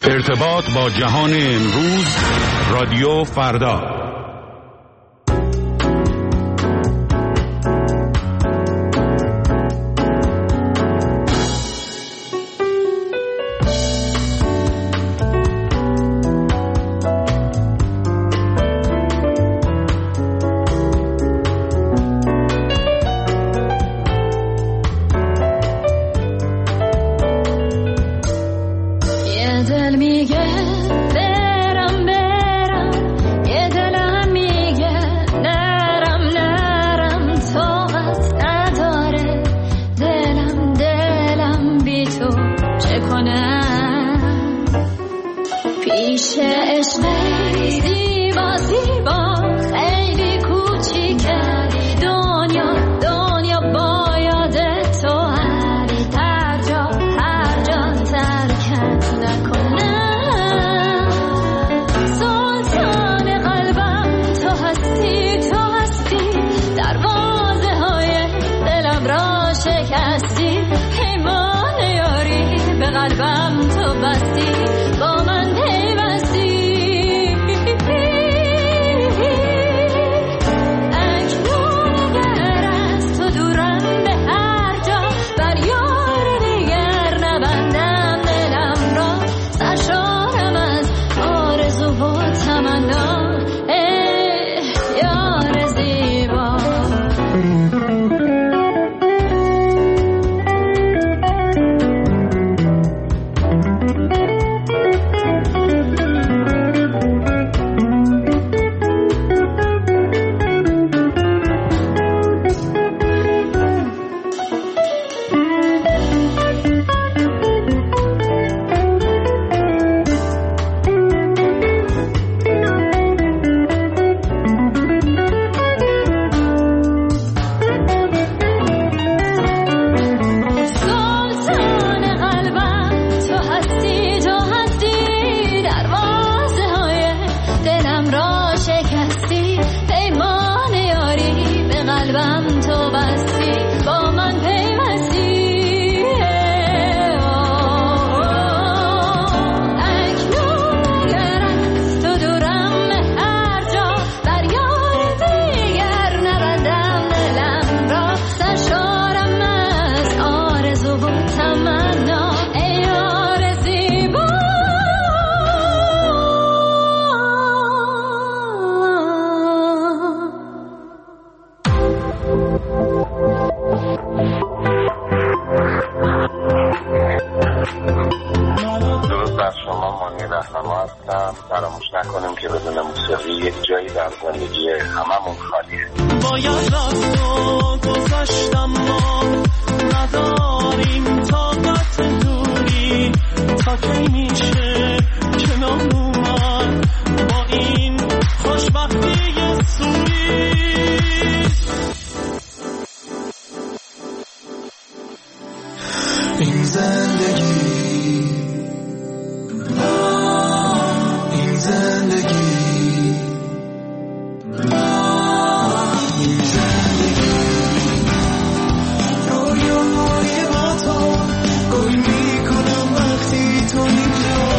ارتباط با جهان امروز، رادیو فردا. رویای با تو گل میکنم وقتی تو اینجا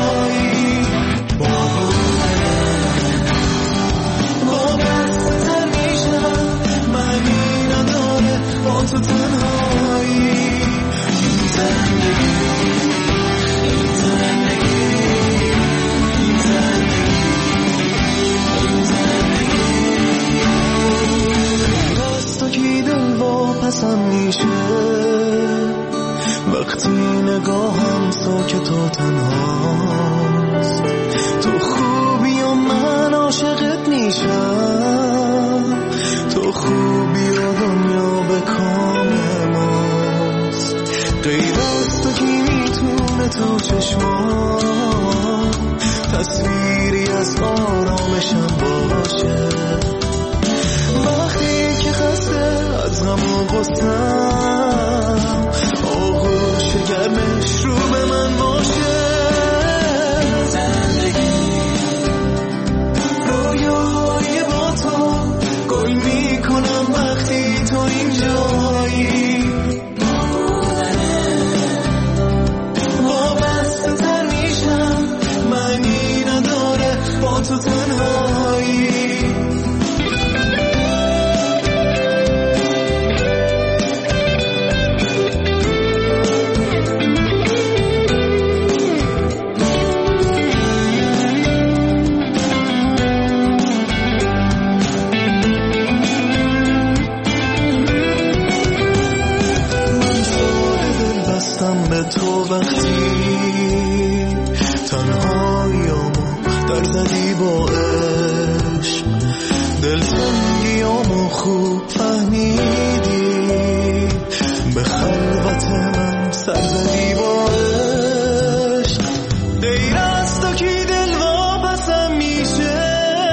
تنهاییامو در زدی با عشق، دلتنگیامو خوب فهمیدی، به خلوت من سر زدی با عشق. غیر از تو کی دل واپسم میشه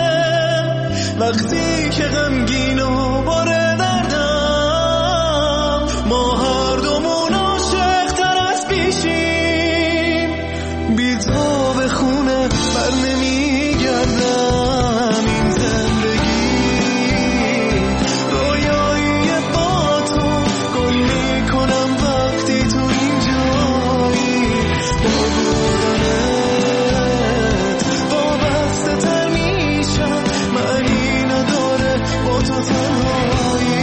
وقتی که غمگین و باره دردم، ما هر دومون عاشق تر از پیشیم، بی تو به خونه بر نمیگردم. این زندگی رویایی با تو گل میکنم وقتی تو اینجایی، با بودنت وابسته تر میشم، معنی نداره با تو تنهایی.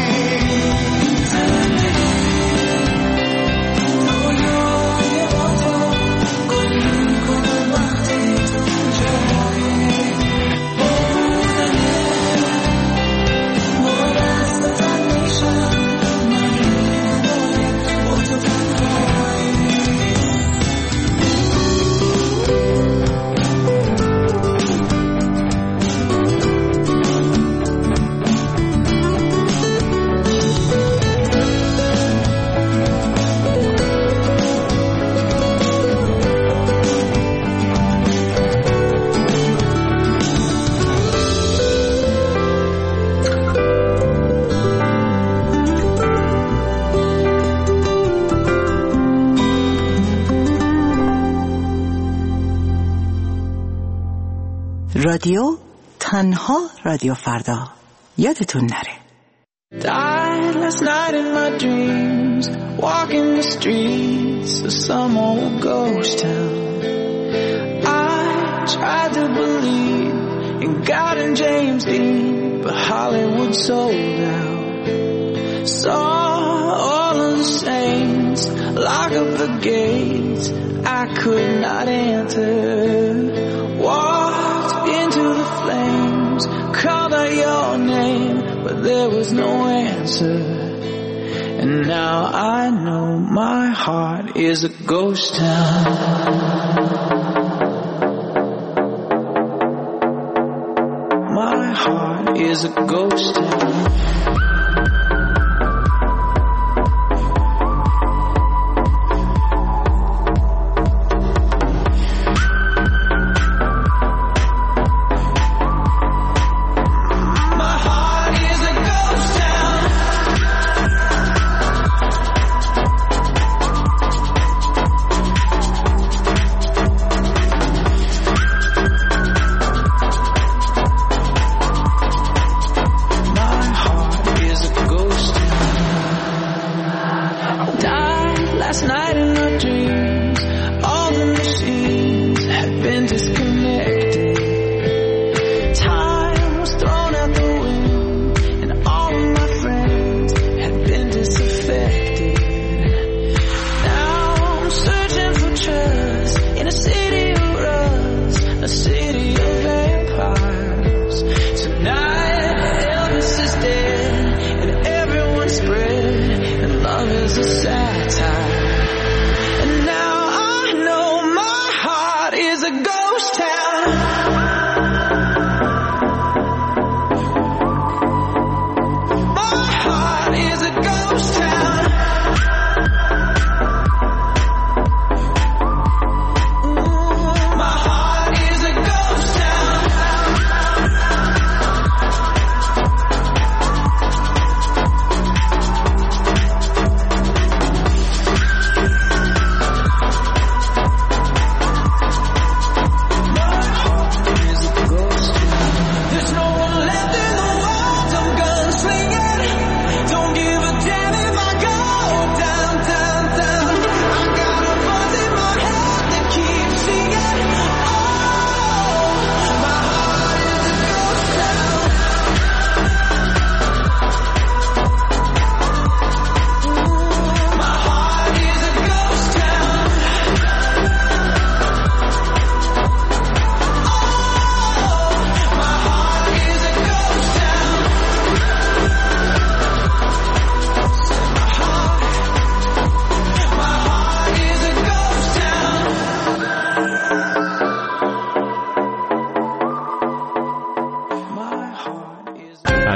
رادیو تنها رادیو فردا، یادتون نره. Died last night in my dreams, walking the streets of some old ghost town. I tried to believe in God and James Dean, but Hollywood sold out. Saw all of the saints lock up the gates I could not enter. Walked into the flames, called out your name, but there was no answer. And now I know my heart is a ghost town. My heart is a ghost town. My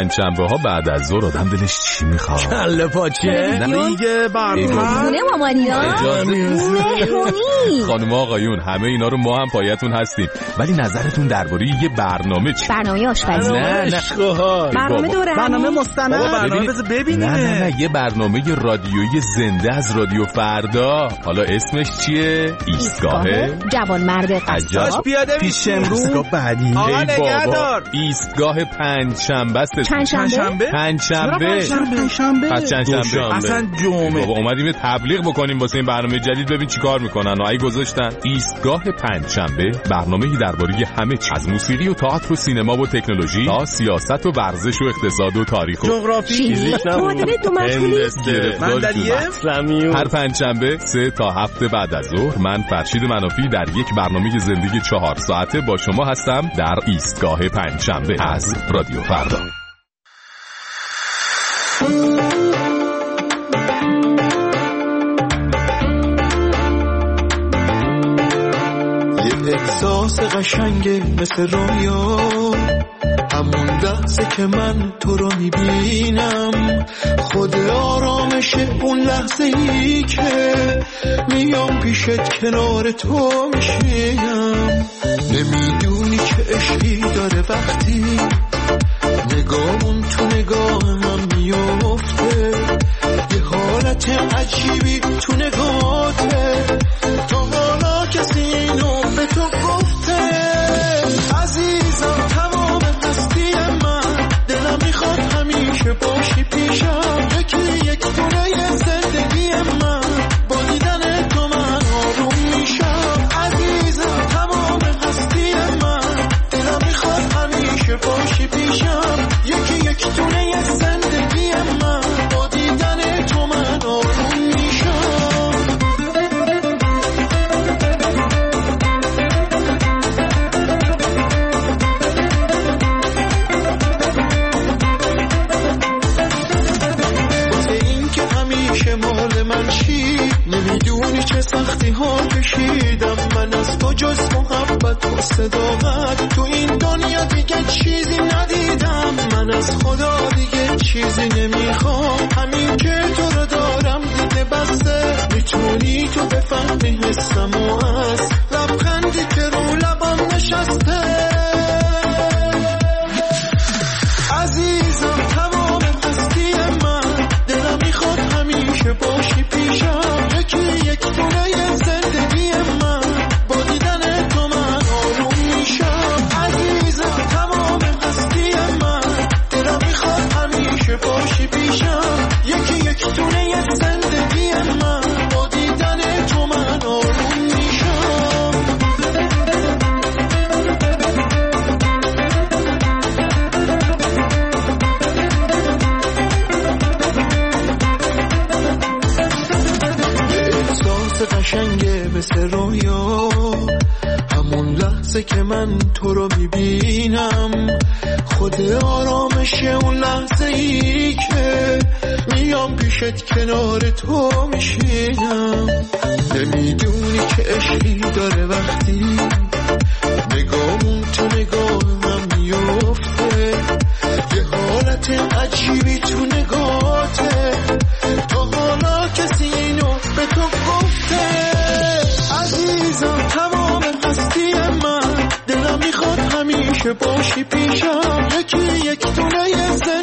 پنجشنبه‌ها بعد از ظهر آدم دلش چی میخواد؟ کله پاچه؟ دیگه برنامه خونه مامانینا خانم آقایون همه اینا رو ما هم پایتون هستیم، ولی نظرتون درباره یه برنامه چی؟ برنامه آشپزی. نه برنامه دوره، برنامه مستند، برنامه بذار ببینیم. نه یه برنامه رادیویی زنده از رادیو فردا. حالا اسمش چیه؟ ایستگاه جوانمرد قصاب. پیاده پیش امرو بعدی. آقا نگهدار. ایستگاه پنجشنبه است. پنجشنبه؟ پنجشنبه. پس چندشنبه. اصلا جمعه. بابا اومدیم تبلیغ بکنیم واسه این برنامه جدید، ببین چیکار میکنن. اگه گذاشتن ایستگاه پنجشنبه، برنامه‌ای درباره همه چیز، از موسیقی و تئاتر و سینما و تکنولوژی تا سیاست و ورزش و اقتصاد و تاریخ و جغرافی، معادله دو مشغولی. هر پنجشنبه 3 تا 7 بعد از ظهر من فرشید منافی در یک برنامه زندگی 4 ساعته با شما هستم در ایستگاه پنجشنبه از رادیو فردا. یه احساس قشنگه مثل رویا، همون لحظه که من تو رو میبینم، خود آرامشه اون لحظه ای که میام پیشت کنار تو میشینم. نمیدونی که عشقی داره وقتی نگاهمون تو نگاه هم میفته، یه حالت عجیبی تو نگاهته، تو حالا کسی اینو به تو گفته. عزیزم تمام هستی من، دلم میخواد همیشه باشی پیشم، یکی یک دونه زندگی من، با دیدن تو من آروم میشم. عزیزم تمام هستی من، دلم میخواد همیشه باشی پیشم، یکی یک دونه زندگی من، با دیدن تو من آروم میشم. مال من چی نمیدونی چه سختی ها کشیدم من، از تو جز محبت و صداقت تو این دنیا دیگه چیزی ندیدم. من از خدا دیگه چیزی نمیخوام، همین که تو رو دارم دیگه بسته. میتونی تو بفهمی حسم و از لبخندی که رو لبم نشسته. عزیزم تمام هستی من، دلم میخواد همیشه باشی پیشم، یکی یک دونه زندگی من، با دیدن تو من آروم میشم. عزیزم تمام هستی من، دلم میخواد همیشه باشی پیشم، یکی یک دونه زندگی من، با دیدن تو من آروم میشم. قشنگه مثل رویا، همون لحظه که من تو رو میبینم، خود آرامشه اون لحظه ای که میام پیشت کنار تو میشینم. نمیدونی که عشقی داره وقتی نگاهمون تو نگاه هم میفته، یه حالت عجیبی تو نگاهته، تو حالا کسی اینو به تو گفته. عزیزم تمام هستی من، دلم میخواد همیشه باشی پیشم، یکی یک دونه